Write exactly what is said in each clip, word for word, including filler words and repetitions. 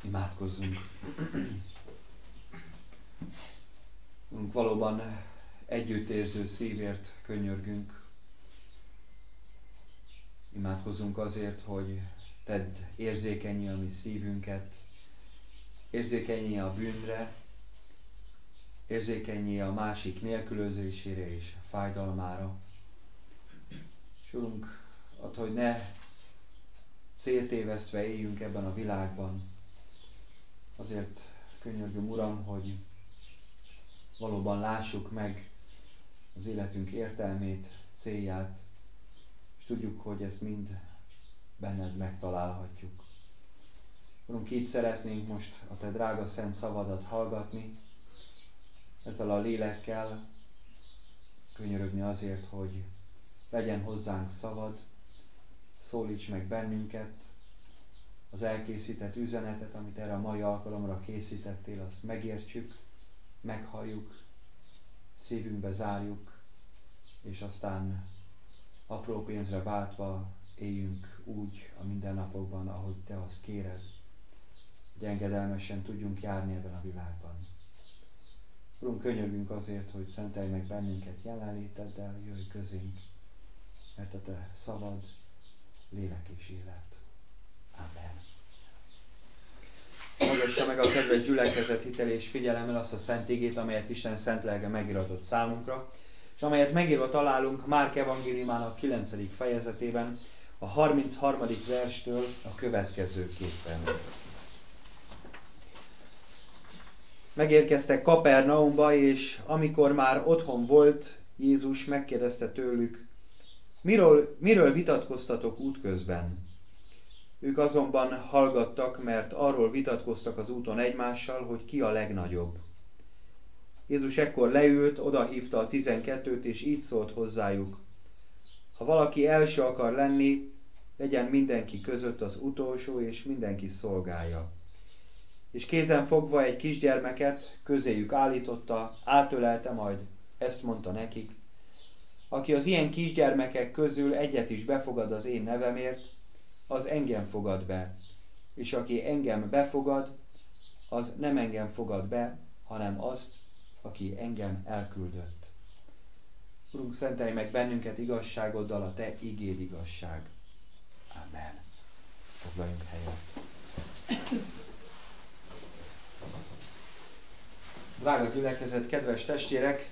Imádkozzunk. Urunk, valóban együttérző szívért könyörgünk. Imádkozzunk azért, hogy tedd érzékenyé a mi szívünket, érzékenyé a bűnre, érzékenyé a másik nélkülözésére és fájdalmára. És Urunk, add, hogy ne széttévesztve éljünk ebben a világban. Azért könyörgöm, Uram, hogy valóban lássuk meg az életünk értelmét, célját, és tudjuk, hogy ezt mind benned megtalálhatjuk. Urunk, így szeretnénk most a te drága szent szavadat hallgatni, ezzel a lélekkel könyörögni azért, hogy legyen hozzánk szavad, szólíts meg bennünket, az elkészített üzenetet, amit erre a mai alkalomra készítettél, azt megértsük, meghalljuk, szívünkbe zárjuk, és aztán apró pénzre váltva éljünk úgy a mindennapokban, ahogy te azt kéred, hogy engedelmesen tudjunk járni ebben a világban. Urunk, könyörgünk azért, hogy szentelj meg bennünket jelenléteddel, jöjj közénk, mert a te szavad, lélek és élet. Amen. Hallgassa meg a kedves gyülekezet hitel és figyelemmel azt a szent igét, amelyet Isten szent lelke megiratott számunkra, és amelyet megírva találunk Márk evangéliumának kilencedik fejezetében, a harmincharmadik verstől a következőképpen. Megérkeztek Kapernaumba, és amikor már otthon volt, Jézus megkérdezte tőlük, miről, miről vitatkoztatok útközben? Ők azonban hallgattak, mert arról vitatkoztak az úton egymással, hogy ki a legnagyobb. Jézus ekkor leült, odahívta a tizenkettőt, és így szólt hozzájuk. Ha valaki első akar lenni, legyen mindenki között az utolsó, és mindenki szolgája. És kézen fogva egy kisgyermeket közéjük állította, átölelte, majd ezt mondta nekik. Aki az ilyen kisgyermekek közül egyet is befogad az én nevemért, az engem fogad be, és aki engem befogad, az nem engem fogad be, hanem azt, aki engem elküldött. Urunk, szentelj meg bennünket igazságoddal, a te igéd igazság. Amen. Foglaljunk helyet. Drága gyülekezet, kedves testvérek,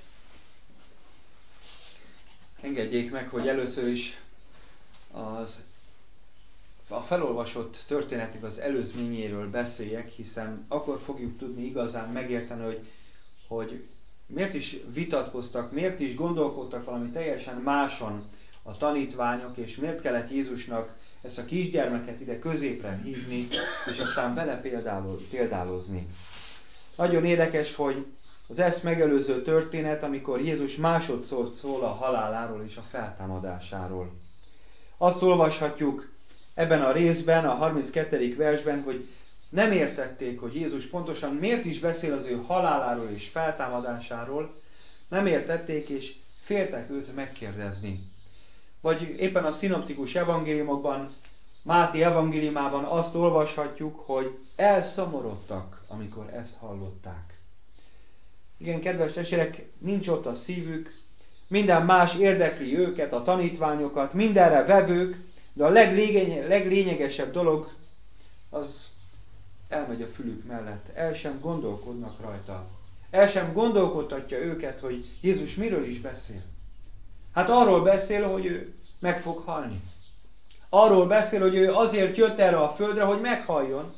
engedjék meg, hogy először is az a felolvasott történetnek az előzményéről beszéljek, hiszen akkor fogjuk tudni igazán megérteni, hogy, hogy miért is vitatkoztak, miért is gondolkodtak valami teljesen máson a tanítványok, és miért kellett Jézusnak ezt a kisgyermeket ide középre hívni, és aztán vele példálozni. Nagyon érdekes, hogy az ezt megelőző történet, amikor Jézus másodszor szól a haláláról és a feltámadásáról. Azt olvashatjuk ebben a részben, a harminckettedik versben, hogy nem értették, hogy Jézus pontosan miért is beszél az ő haláláról és feltámadásáról, nem értették, és féltek őt megkérdezni. Vagy éppen a szinoptikus evangéliumokban, Máté evangéliumában azt olvashatjuk, hogy elszomorodtak, amikor ezt hallották. Igen, kedves testvérek, nincs ott a szívük, minden más érdekli őket, a tanítványokat, mindenre vevők, de a leglényeg, leglényegesebb dolog az elmegy a fülük mellett. El sem gondolkodnak rajta. El sem gondolkodtatja őket, hogy Jézus miről is beszél. Hát arról beszél, hogy ő meg fog halni. Arról beszél, hogy ő azért jött erre a földre, hogy meghalljon,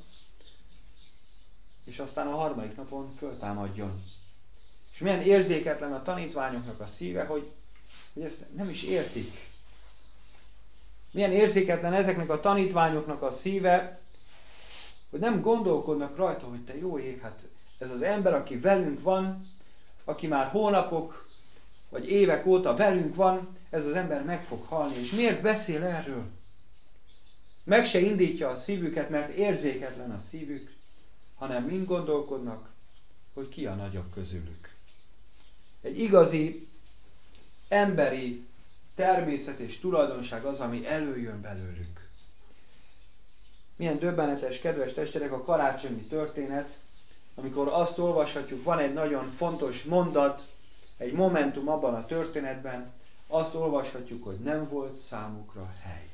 és aztán a harmadik napon föltámadjon. És milyen érzéketlen a tanítványoknak a szíve, hogy, hogy ezt nem is értik. Milyen érzéketlen ezeknek a tanítványoknak a szíve, hogy nem gondolkodnak rajta, hogy te jó ég, hát ez az ember, aki velünk van, aki már hónapok vagy évek óta velünk van, ez az ember meg fog halni. És miért beszél erről? Meg se indítja a szívüket, mert érzéketlen a szívük, hanem mind gondolkodnak, hogy ki a nagyobb közülük. Egy igazi, emberi természet és tulajdonság az, ami előjön belőlük. Milyen döbbenetes, kedves testvérek, a karácsonyi történet, amikor azt olvashatjuk, van egy nagyon fontos mondat, egy momentum abban a történetben, azt olvashatjuk, hogy nem volt számukra hely.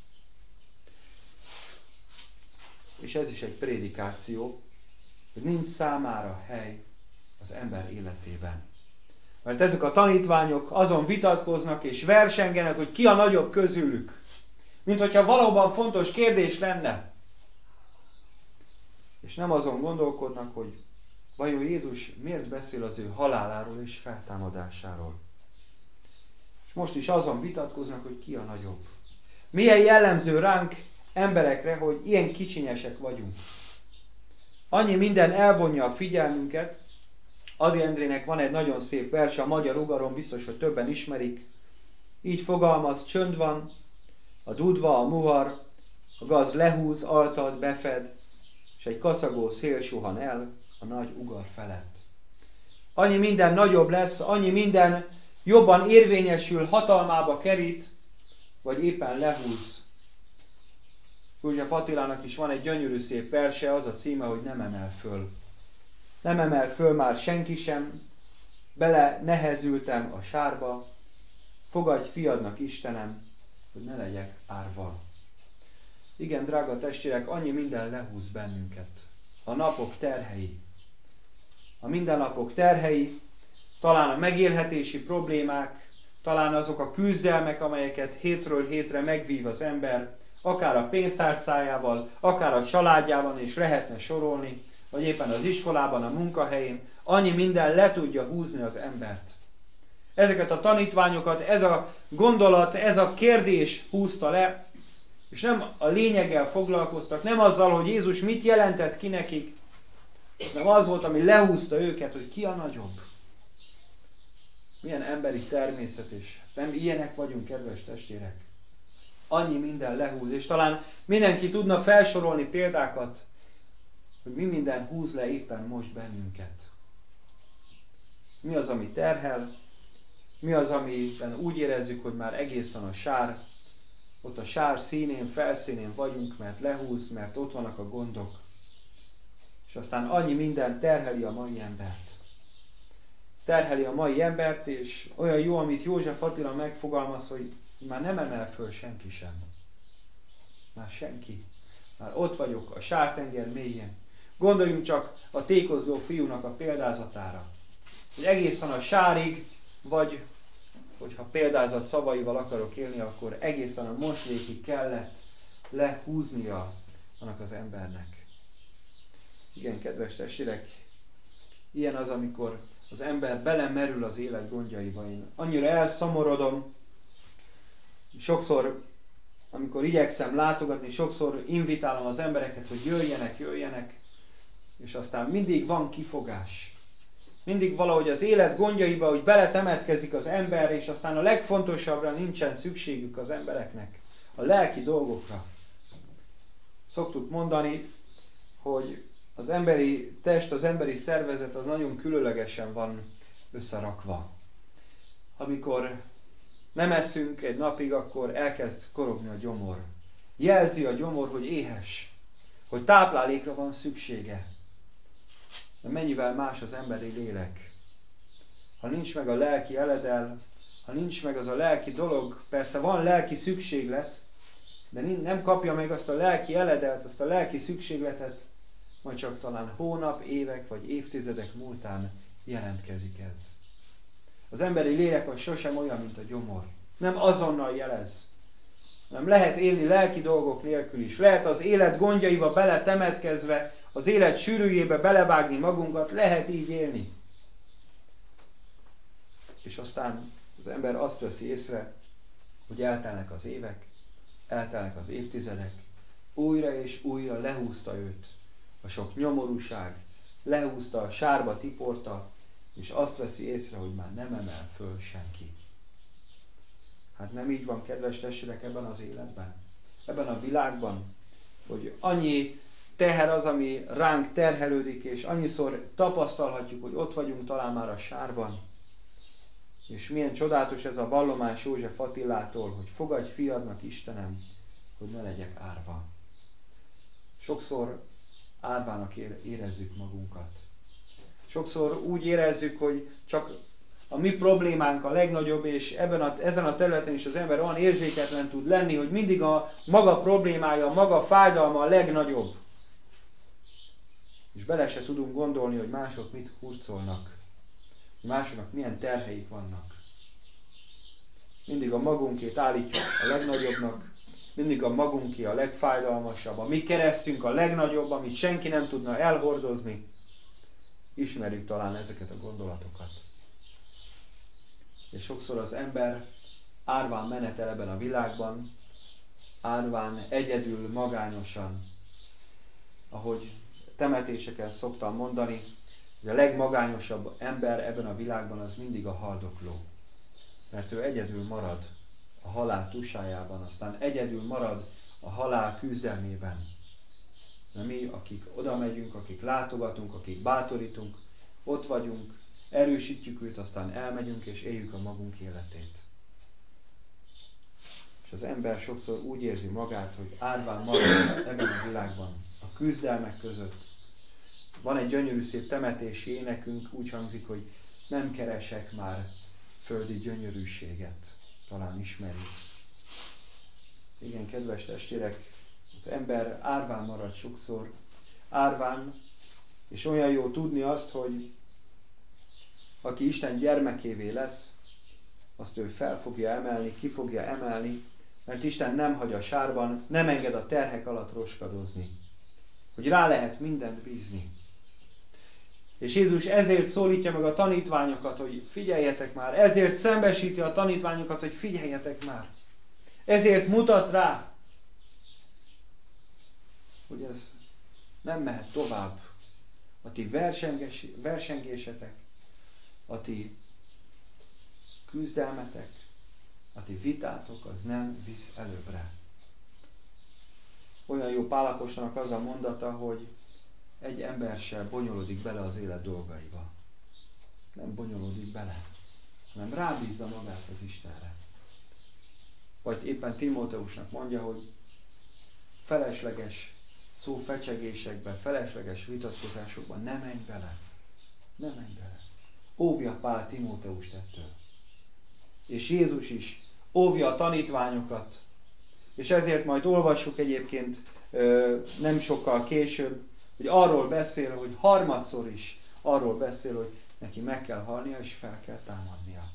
És ez is egy prédikáció, hogy nincs számára hely az ember életében. Mert ezek a tanítványok azon vitatkoznak és versengenek, hogy ki a nagyobb közülük. Mint hogyha valóban fontos kérdés lenne. És nem azon gondolkodnak, hogy vajon Jézus miért beszél az ő haláláról és feltámadásáról. És most is azon vitatkoznak, hogy ki a nagyobb. Milyen jellemző ránk, emberekre, hogy ilyen kicsinyesek vagyunk. Annyi minden elvonja a figyelmünket. Ady Endrének van egy nagyon szép verse, a Magyar Ugaron, biztos, hogy többen ismerik. Így fogalmaz, csönd van, a dudva, a muhar, a gaz lehúz, altad, befed, és egy kacagó szél suhan el a nagy ugar felett. Annyi minden nagyobb lesz, annyi minden jobban érvényesül, hatalmába kerít, vagy éppen lehúz. József Attilának is van egy gyönyörű szép verse, az a címe, hogy nem emel föl. Nem emel föl már senki sem, bele nehezültem a sárba, fogadj fiadnak Istenem, hogy ne legyek árva. Igen, drága testvérek, annyi minden lehúz bennünket. A napok terhei. A mindennapok terhei, talán a megélhetési problémák, talán azok a küzdelmek, amelyeket hétről hétre megvív az ember, akár a pénztárcájával, akár a családjában is lehetne sorolni, vagy éppen az iskolában, a munkahelyén, annyi minden le tudja húzni az embert. Ezeket a tanítványokat, ez a gondolat, ez a kérdés húzta le, és nem a lényeggel foglalkoztak, nem azzal, hogy Jézus mit jelentett ki nekik, hanem az volt, ami lehúzta őket, hogy ki a nagyobb. Milyen emberi természet, és nem ilyenek vagyunk, kedves testvérek. Annyi minden lehúz, és talán mindenki tudna felsorolni példákat, hogy mi minden húz le éppen most bennünket. Mi az, ami terhel, mi az, amiben úgy érezzük, hogy már egészen a sár, ott a sár színén, felszínén vagyunk, mert lehúz, mert ott vannak a gondok. És aztán annyi minden terheli a mai embert. Terheli a mai embert, és olyan jó, amit József Attila megfogalmaz, hogy már nem emel föl senki sem. Már senki. Már ott vagyok a sártenger mélyén. Gondoljunk csak a tékozló fiúnak a példázatára. Hogy egészen a sárig, vagy hogyha példázat szavaival akarok élni, akkor egészen a moslékig kellett lehúznia annak az embernek. Igen, kedves testvérek, ilyen az, amikor az ember belemerül az élet gondjaiba. Én annyira elszomorodom, sokszor, amikor igyekszem látogatni, sokszor invitálom az embereket, hogy jöjjenek, jöjjenek, és aztán mindig van kifogás. Mindig valahogy az élet gondjaiba, hogy beletemetkezik az ember, és aztán a legfontosabbra nincsen szükségük az embereknek, a lelki dolgokra. Szoktuk mondani, hogy az emberi test, az emberi szervezet az nagyon különlegesen van összerakva. Amikor nem eszünk egy napig, akkor elkezd korogni a gyomor. Jelzi a gyomor, hogy éhes, hogy táplálékra van szüksége. De mennyivel más az emberi lélek. Ha nincs meg a lelki eledel, ha nincs meg az a lelki dolog, persze van lelki szükséglet, de nem kapja meg azt a lelki eledelt, azt a lelki szükségletet, majd csak talán hónap, évek vagy évtizedek múltán jelentkezik ez. Az emberi lélek az sosem olyan, mint a gyomor. Nem azonnal jelez. Nem lehet élni lelki dolgok nélkül is. Lehet az élet gondjaiba beletemetkezve, az élet sűrűjébe belevágni magunkat, lehet így élni. És aztán az ember azt veszi észre, hogy eltelnek az évek, eltelnek az évtizedek, újra és újra lehúzta őt a sok nyomorúság, lehúzta, a sárba tiporta, és azt veszi észre, hogy már nem emel föl senki. Hát nem így van, kedves testvérek, ebben az életben, ebben a világban, hogy annyi teher az, ami ránk terhelődik, és annyiszor tapasztalhatjuk, hogy ott vagyunk talán már a sárban. És milyen csodálatos ez a vallomás József Attilától, hogy fogadj fiadnak Istenem, hogy ne legyek árva. Sokszor árvának érezzük magunkat. Sokszor úgy érezzük, hogy csak a mi problémánk a legnagyobb, és ebben a, ezen a területen is az ember olyan érzéketlen tud lenni, hogy mindig a maga problémája, a maga fájdalma a legnagyobb. És bele se tudunk gondolni, hogy mások mit hurcolnak, hogy másoknak milyen terheik vannak. Mindig a magunkét állítjuk a legnagyobbnak, mindig a magunké a legfájdalmasabb, a mi keresztünk a legnagyobb, amit senki nem tudna elhordozni. Ismerjük talán ezeket a gondolatokat. És sokszor az ember árván menetel ebben a világban, árván egyedül, magányosan, ahogy temetéseken szoktam mondani, hogy a legmagányosabb ember ebben a világban az mindig a haldokló. Mert ő egyedül marad a halál tusájában, aztán egyedül marad a halál küzdelmében. De mi, akik oda megyünk, akik látogatunk, akik bátorítunk, ott vagyunk, erősítjük őt, aztán elmegyünk és éljük a magunk életét. És az ember sokszor úgy érzi magát, hogy árván marad ebben a világban, a küzdelmek között. Van egy gyönyörű szép temetési énekünk, úgy hangzik, hogy nem keresek már földi gyönyörűséget. Talán ismerjük. Igen, kedves testvérek, az ember árván marad sokszor, árván, és olyan jó tudni azt, hogy aki Isten gyermekévé lesz, azt ő fel fogja emelni, ki fogja emelni, mert Isten nem hagy a sárban, nem enged a terhek alatt roskadozni. Hogy rá lehet mindent bízni. És Jézus ezért szólítja meg a tanítványokat, hogy figyeljetek már, ezért szembesíti a tanítványokat, hogy figyeljetek már. Ezért mutat rá, hogy ez nem mehet tovább. A ti versengésetek, a ti küzdelmetek, a ti vitátok, az nem visz előbbre. Olyan jó Pál apostolnak az a mondata, hogy egy ember sem bonyolódik bele az élet dolgaiba. Nem bonyolódik bele, hanem rábízza magát az Istenre. Vagy éppen Timóteusnak mondja, hogy felesleges szófecsegésekben, felesleges vitatkozásokban ne menj bele. Ne menj bele. Óvja Pál Timóteust ettől. És Jézus is óvja a tanítványokat. És ezért majd olvassuk egyébként nem sokkal később, hogy arról beszél, hogy harmadszor is arról beszél, hogy neki meg kell halnia, és fel kell támadnia.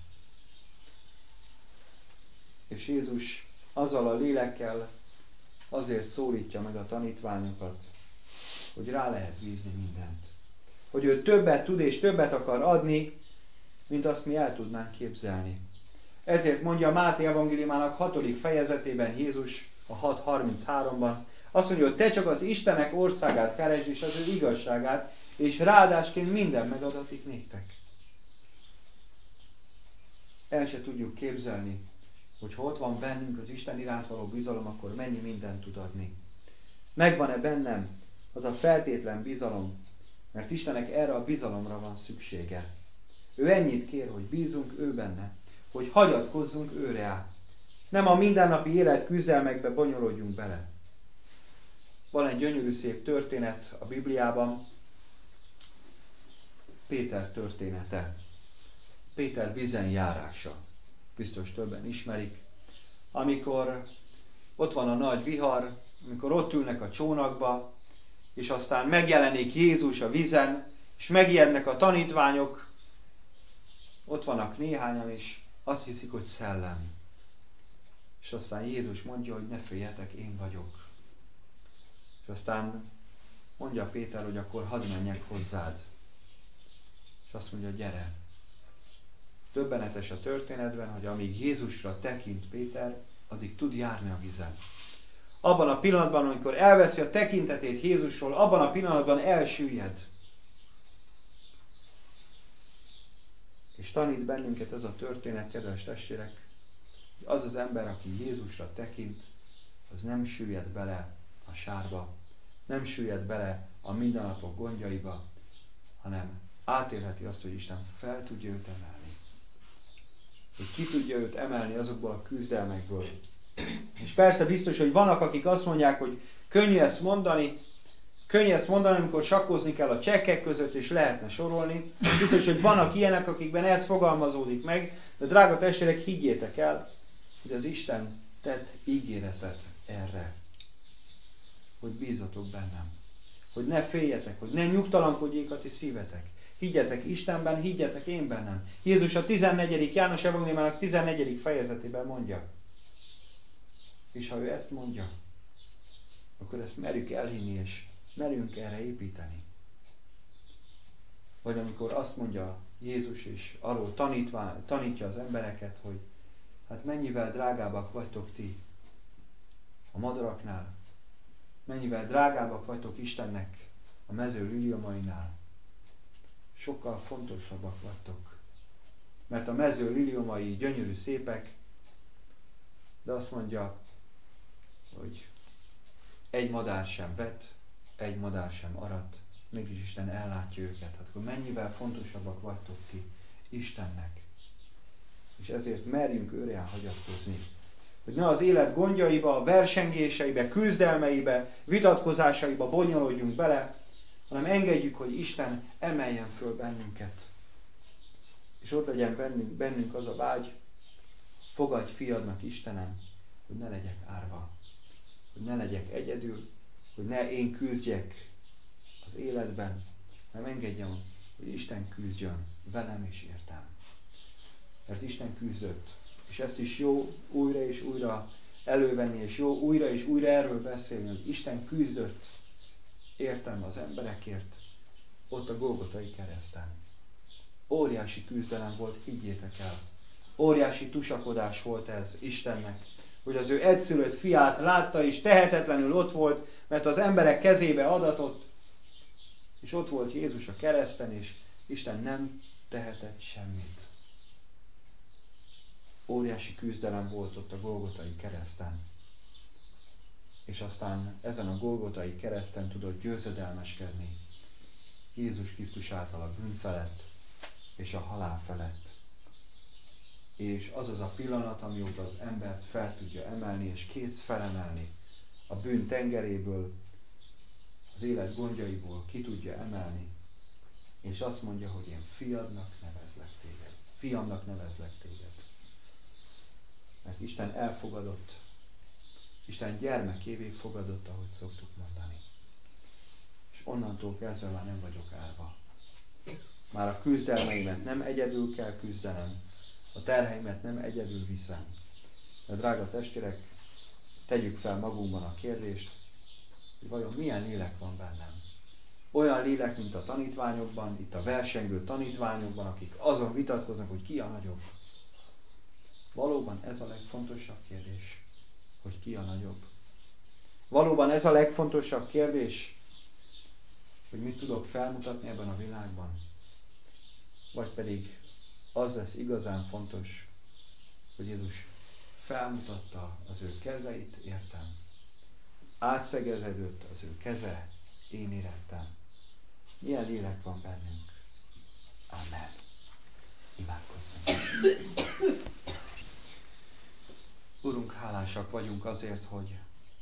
És Jézus azzal a lélekkel azért szólítja meg a tanítványokat, hogy rá lehet bízni mindent. Hogy ő többet tud és többet akar adni, mint azt mi el tudnánk képzelni. Ezért mondja Máté evangéliumának hatodik fejezetében Jézus a hat harminchárom-ban, azt mondja, hogy te csak az Istenek országát keresd, és az ő igazságát, és ráadásként minden megadatik néktek. El se tudjuk képzelni, hogy ha ott van bennünk az Isten iránt való bizalom, akkor mennyi mindent tud adni. Megvan-e bennem az a feltétlen bizalom, mert Istennek erre a bizalomra van szüksége. Ő ennyit kér, hogy bízunk ő benne, hogy hagyatkozzunk őre át. Nem a mindennapi élet küzdelmekbe bonyolódjunk bele. Van egy gyönyörű szép történet a Bibliában, Péter története. Péter vízen járása. Biztos többen ismerik. Amikor ott van a nagy vihar, amikor ott ülnek a csónakba, és aztán megjelenik Jézus a vízen, és megijednek a tanítványok, ott vannak néhányan, és azt hiszik, hogy szellem. És aztán Jézus mondja, hogy ne féljetek, én vagyok. És aztán mondja Péter, hogy akkor hadd menjek hozzád. És azt mondja, gyere. Döbbenetes a történetben, hogy amíg Jézusra tekint Péter, addig tud járni a vízen. Abban a pillanatban, amikor elveszi a tekintetét Jézusról, abban a pillanatban elsüllyed. És tanít bennünket ez a történet, kedves testvérek, hogy az az ember, aki Jézusra tekint, az nem süllyed bele a sárba, nem süllyed bele a mindennapok gondjaiba, hanem átélheti azt, hogy Isten fel tudja őt emelni. Hogy ki tudja őt emelni azokból a küzdelmekből. És persze biztos, hogy vannak, akik azt mondják, hogy könnyű ezt mondani, Könnyű ezt mondani, amikor sakkozni kell a csekkek között, és lehetne sorolni. Biztos, hogy vannak ilyenek, akikben ez fogalmazódik meg, de drága testvérek, higgyétek el, hogy az Isten tett ígéretet erre, hogy bízatok bennem. Hogy ne féljetek, hogy ne nyugtalankodjék a ti szívetek. Higgyetek Istenben, higgyetek én bennem. Jézus a tizennegyedik János evangéliumának tizennegyedik fejezetében mondja. És ha ő ezt mondja, akkor ezt merjük elhinni, és merjünk erre építeni. Vagy amikor azt mondja Jézus, és arról tanítva, tanítja az embereket, hogy hát mennyivel drágábbak vagytok ti a madaraknál, mennyivel drágábbak vagytok Istennek a mező liliomainál. Sokkal fontosabbak vagytok. Mert a mező liliomai gyönyörű szépek, de azt mondja, hogy egy madár sem vet, egy madár sem arat, mégis Isten ellátja őket. Hát akkor mennyivel fontosabbak vagytok ti Istennek. És ezért merjünk őre hagyatkozni. Hogy ne az élet gondjaiba, a versengéseibe, küzdelmeibe, vitatkozásaiba bonyolódjunk bele, hanem engedjük, hogy Isten emeljen föl bennünket. És ott legyen bennünk, bennünk az a vágy, fogadj fiadnak Istenem, hogy ne legyek árva, hogy ne legyek egyedül, hogy ne én küzdjek az életben, hanem engedjem, hogy Isten küzdjön velem és értem. Mert Isten küzdött, és ezt is jó újra és újra elővenni, és jó újra és újra erről beszélni, hogy Isten küzdött értem az emberekért, ott a Golgotai kereszten. Óriási küzdelem volt, higgyétek el. Óriási tusakodás volt ez Istennek, hogy az ő egyszülött fiát látta, és tehetetlenül ott volt, mert az emberek kezébe adatott, és ott volt Jézus a kereszten, és Isten nem tehetett semmit. Óriási küzdelem volt ott a Golgotai kereszten. És aztán ezen a Golgotai kereszten tudott győzedelmeskedni Jézus Krisztus által a bűn felett és a halál felett. És az az a pillanat, amióta az embert fel tudja emelni, és kész felemelni a bűn tengeréből, az élet gondjaiból ki tudja emelni, és azt mondja, hogy én fiadnak nevezlek téged. Fiamnak nevezlek téged. Mert Isten elfogadott, Isten gyermekévé fogadott, ahogy szoktuk mondani. És onnantól kezdve már nem vagyok árva. Már a küzdelmeimet nem egyedül kell küzdenem, a terheimet nem egyedül viszem. De drága testvérek, tegyük fel magunkban a kérdést, hogy vajon milyen lélek van bennem. Olyan lélek, mint a tanítványokban, itt a versengő tanítványokban, akik azon vitatkoznak, hogy ki a nagyobb. Valóban ez a legfontosabb kérdés, hogy ki a nagyobb. Valóban ez a legfontosabb kérdés, hogy mit tudok felmutatni ebben a világban. Vagy pedig az lesz igazán fontos, hogy Jézus felmutatta az ő kezeit, értem. Átszegeződött az ő keze, én érettem. Milyen lélek van bennünk. Amen. Imádkozzunk. Urunk, hálásak vagyunk azért, hogy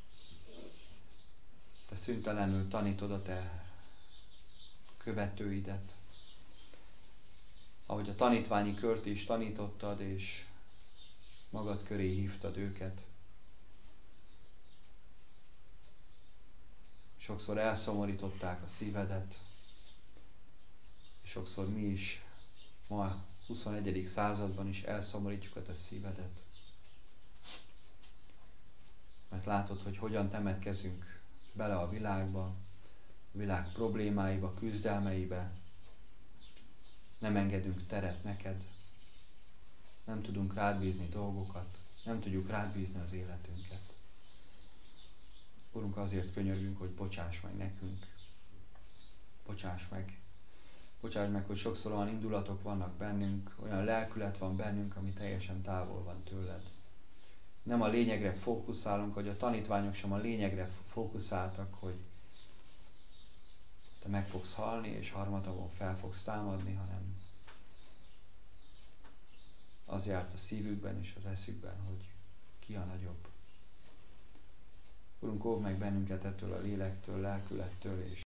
Te szüntelenül tanítod a Te követőidet. Ahogy a tanítványi kört is tanítottad, és magad köré hívtad őket. Sokszor elszomorították a szívedet, és sokszor mi is ma a huszonegyedik században is elszomorítjuk a Te szívedet. Mert látod, hogy hogyan temetkezünk bele a világba, a világ problémáiba, küzdelmeibe. Nem engedünk teret neked, nem tudunk rád bízni dolgokat, nem tudjuk rád bízni az életünket. Urunk, azért könyörgünk, hogy bocsáss meg nekünk. Bocsáss meg. Bocsáss meg, hogy sokszor olyan indulatok vannak bennünk, olyan lelkület van bennünk, ami teljesen távol van tőled. Nem a lényegre fókuszálunk, hogy a tanítványok sem a lényegre fókuszáltak, hogy te meg fogsz halni, és harmadabban fel fogsz támadni, hanem az járt a szívükben és az eszükben, hogy ki a nagyobb. Urunk, óvd meg bennünket ettől a lélektől, lelkülettől, és